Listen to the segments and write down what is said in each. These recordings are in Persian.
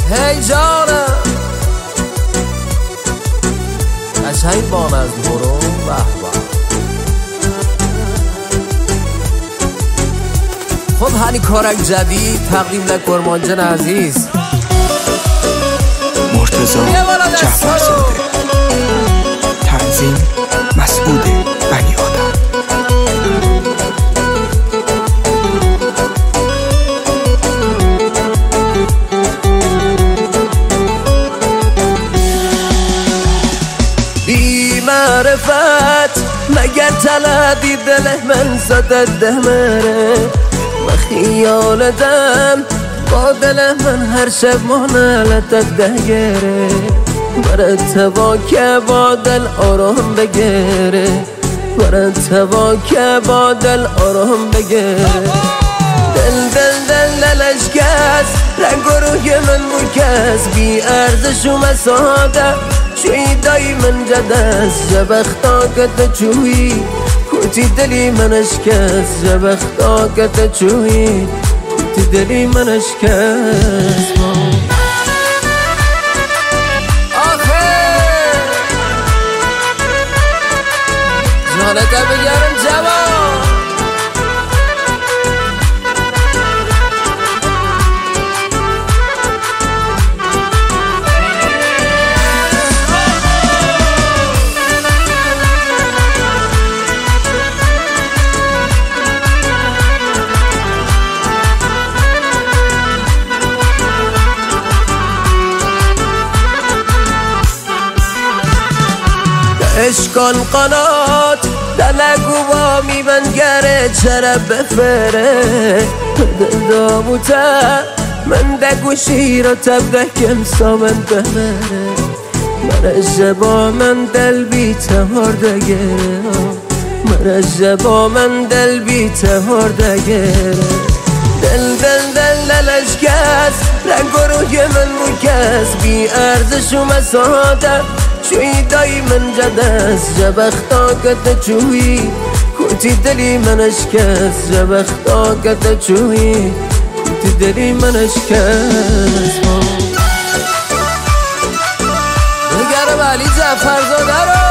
هی جانم قشنگ بان از برو به به. خب هنی کارک جدید تقدیم لکرمانجان عزیز مرتضی جعفرزاده. تنظیم مسعود بنی آدم. بی معرفت مگر تلدی دل من زدد دمره و خیالتم با دل من هر شب منالتت دگره مرتبا که با دل آرام بگیره مرتبا که با دل آرام بگیره دلش کس رنگ و روی من مکس بی ارزش و مساده شوی دای من جدست جبختا که تچوی کوتی دلی منش کس جبختا که تچوی کوتی دلی منش کس جانتا بگرم جوان اشکال قنات دلگو با میبنگره چرا بفره دل داموته من دگو شیر و تبدکم سامن بمره من جبا من دل بی تهار دگره من جبا من دل بی تهار دگره دلش کس رنگ و روی من مکس بی ارزش و مساده شوی دای من جدست جبختا که تچوی کوتی دلی منش کس جبختا که تچوی کوتی دلی منش کس بگرم علی جعفرزاده رو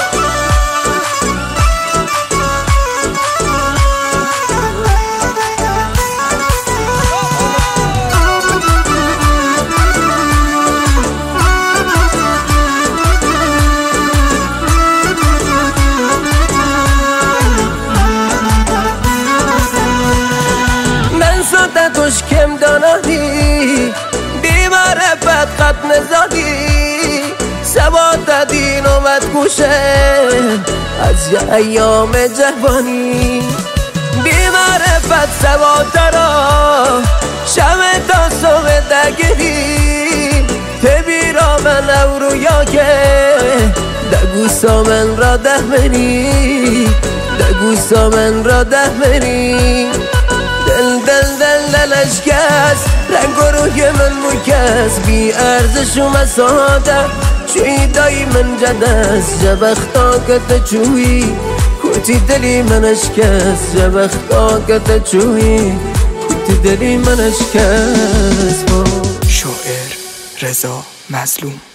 توش کم دانانی بیمعرفت قد نزادی سواد دین اومد گوشه از ایام جوانی بیمعرفت سواد را شمه تا صبح دگیری تبیرا من او رویا که دگوسا من را ده منی دگوسا من را ده منی دلش کس رنگ و روی من مکس بی ارزش و مساده شوی دای من جدست جبختا که تچوی کوتی دلی منش کس جبختا که تچوی کوتی دلی منش کس. شاعر رضا مظلوم.